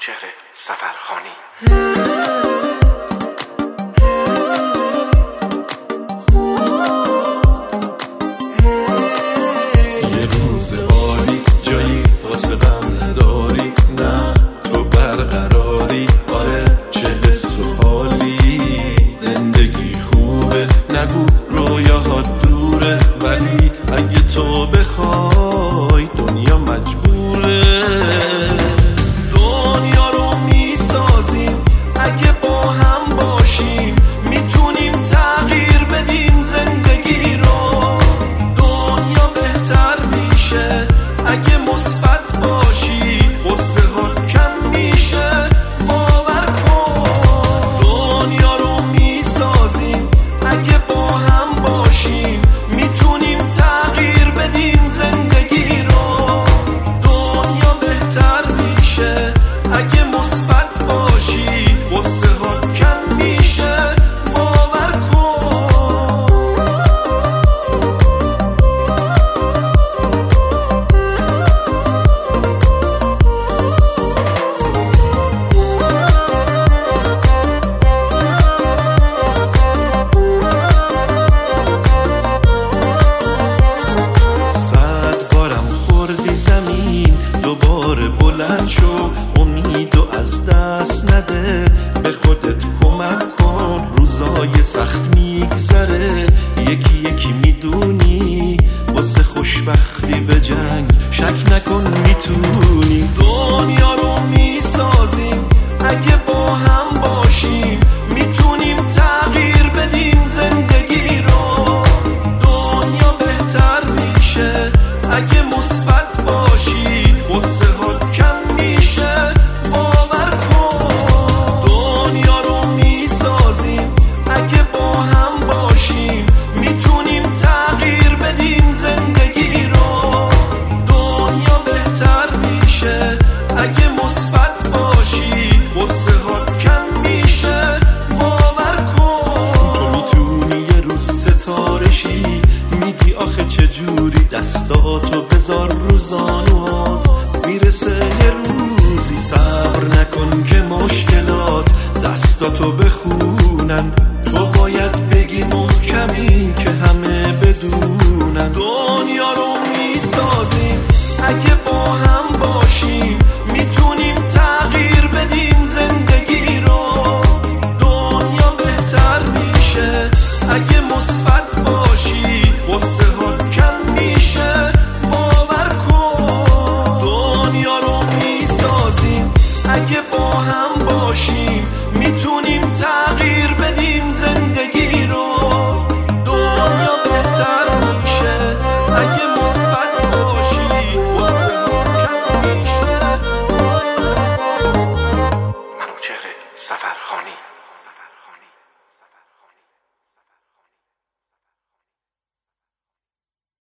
منوچهر سفرخانی. یه روز عالی جایی واسه غم داری؟ نه تو برقراری؟ آره چه حس و حالی. زندگی خوبه نگو رویاهات دوره، ولی اگه تو بخوای دنیا مجبوره. دنیا رو میسازیم اگه با هم باشیم، میتونیم تغییر بدیم زندگی رو. دنیا بهتر میشه اگه مثبت باشی، غصه هات کم میشه باور کن. دنیا رو میسازیم اگه با هم باشیم، میتونیم تغییر بدیم زندگی رو. دنیا بهتر میشه اگه مثبت باشی، غصه هات کم میشه باور کن. صد بارم خوردی زمین، دوباره بلند شو. امیدو از دست نده، به خودت کمک کن. روزای سخت میگذره، یکی یکی میدونی. واسه خوشبختی به جنگ، شک نکن میتونی. دنیا رو میسازیم اگه با هم باشیم، میتونیم تغییر بدیم زندگی رو. دنیا بهتر میشه اگه مثبت باشی، غصه هات کم میشه باور کن. دنیا رو میسازیم اگه با هم باشیم، میتونیم تغییر بدیم زندگی رو. دنیا بهتر میشه اگه مثبت باشی، غصه هات کم میشه باور کن. تو میتونی یه روز ستاره شی، میگی آخه چجوری؟ دستاتو بذار رو زانوات، میرسه یه روزی. صبر نکن که مشکلات دستاتو بخونن، تو باید بگی محکمی که همه بدونن. دنیا رو میسازیم اگه با هم باشیم، میتونیم تغییر بدیم زندگی رو. دنیا بهتر میشه اگه مثبت باشی، غصه هات کم میشه باور کن. دنیا رو میسازیم اگه با هم باشیم، میتونیم تغییر بدیم زندگی